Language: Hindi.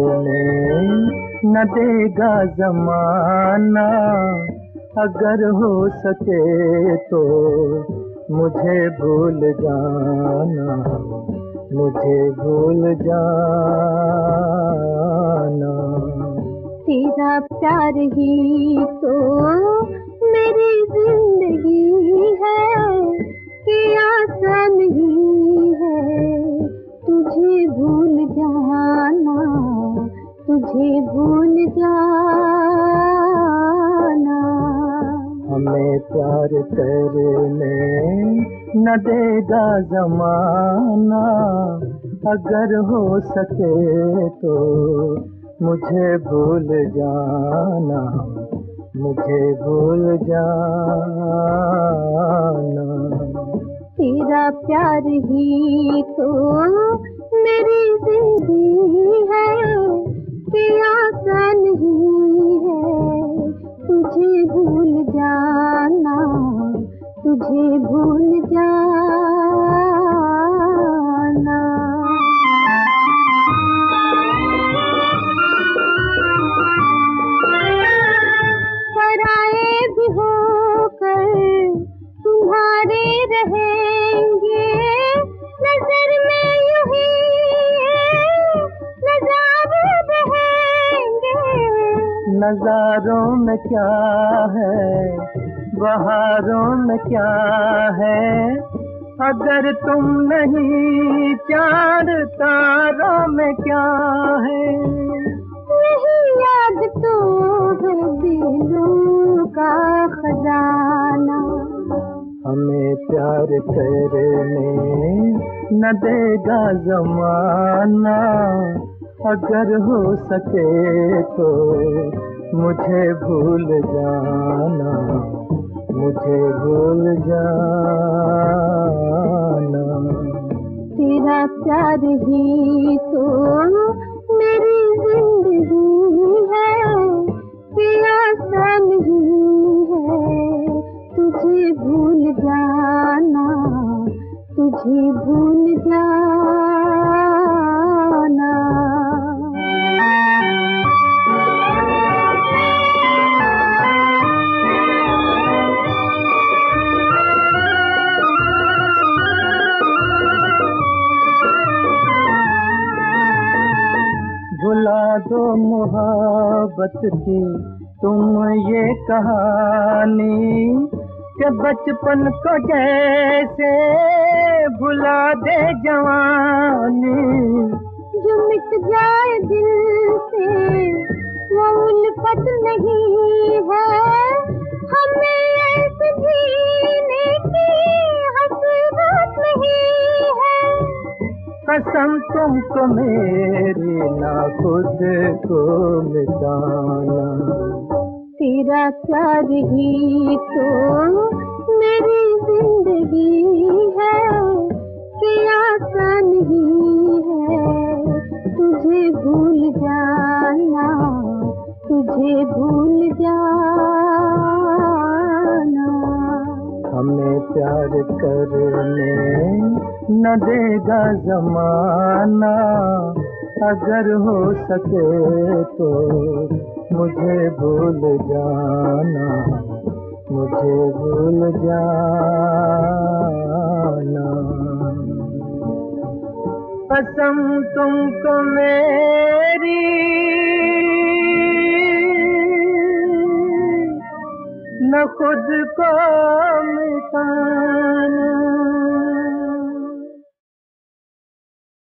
करने न देगा ज़माना। अगर हो सके तो मुझे भूल जाना, मुझे भूल जाना। तेरा प्यार ही तो मेरी जिंदगी है कि आसान ही है तुझे भूल जाना, तुझे भूल जाना। हमें प्यार करने न देगा ज़माना। अगर हो सके तो मुझे भूल जाना, मुझे भूल जाना। तेरा प्यार ही तो मेरी जिंदगी है कि आसान ही है तुझे भूल जाना, तुझे भूल जाना। पराए भी होकर तुम्हारे रहेंगे, नजर में यूं ही नजारे रहेंगे। नजारों में क्या है, बहारों में क्या है, अगर तुम नहीं चांद तारों में क्या है। यही याद तो है दिलों का खजाना। हमें प्यार करने न देगा ज़माना। अगर हो सके तो मुझे भूल जाना, मुझे भूल जाना। तेरा प्यार ही तो मेरी जिंदगी है कि आसान ही है तुझे भूल जाना, तुझे भूल जाना। भुला दो मोहब्बत की तुम ये कहानी, कि बचपन को जैसे भुला दे जवानी। जो मिट जाए दिल से वो उल्फत नहीं है, हमें ऐसे जीने की हसरत नहीं है। कसम तुमको मेरी ना खुद को मिटाना। तेरा प्यार ही तो मेरी जिंदगी है कि आसान ही है तुझे भूल जाना, तुझे भूल जाना। हमें प्यार करने न देगा ज़माना। अगर हो सके तो मुझे भूल जाना, मुझे भूल जाना। कसम तुमको मेरी न खुद को मिटाना।